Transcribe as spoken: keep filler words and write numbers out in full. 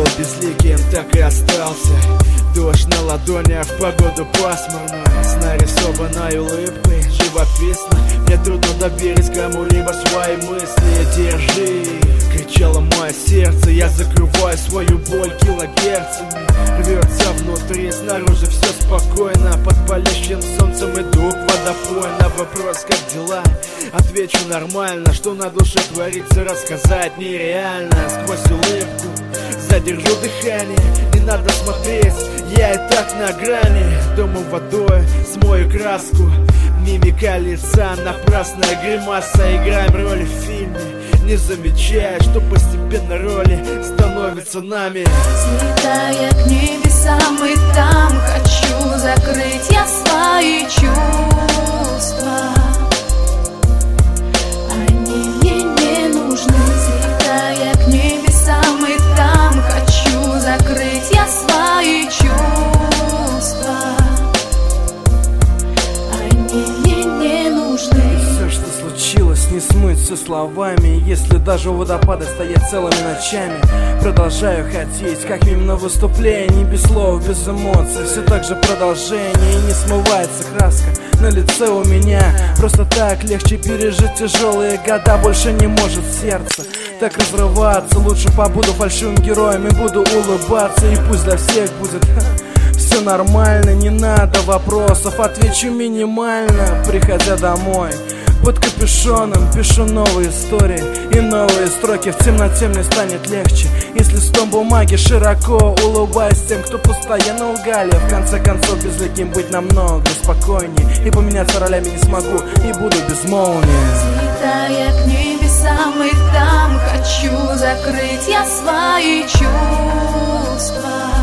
безликим так и остался. Дождь на ладонях, погоду пасмурную, с нарисованной улыбкой живописно. Мне трудно доверить кому-либо свои мысли. Держи, кричало мое сердце. Я закрываю свою боль килогерцами. Рвется внутри, снаружи все спокойно. Под палящим солнцем иду к водопою. На вопрос, как дела, отвечу нормально. Что на душе творится, рассказать нереально. Сквозь улыбку задержу дыхание. Не надо смотреть, я и так на грани. Дома водой смою краску. Мимика лица, напрасная гримаса. Играем роли в фильме, не замечая, что постепенно роли становятся нами. Взлетая к небесам, и там хочу закрыть я свои чувства. Они мне не нужны. Взлетая к небесам, и там хочу закрыть я свои чувства. Они мне не нужны. Все, что случилось, не смыть все словами. Если даже у водопада стоять целыми ночами, продолжаю хотеть, как мимо на выступлении. Без слов, без эмоций, все так же продолжение. И не смывается краска на лице у меня. Просто так легче пережить тяжелые года. Больше не может сердце так разрываться. Лучше побуду фальшивым героем и буду улыбаться. И пусть для всех будет все нормально, не надо вопросов, отвечу минимально. Приходя домой, под капюшоном пишу новые истории и новые строки. В темноте мне станет легче, если листом бумаги широко улыбаюсь тем, кто постоянно лгали. В конце концов, безликим быть намного спокойнее. И поменяться ролями не смогу, и буду безмолвнее. Взлетая к небесам, и там хочу закрыть я свои чувства.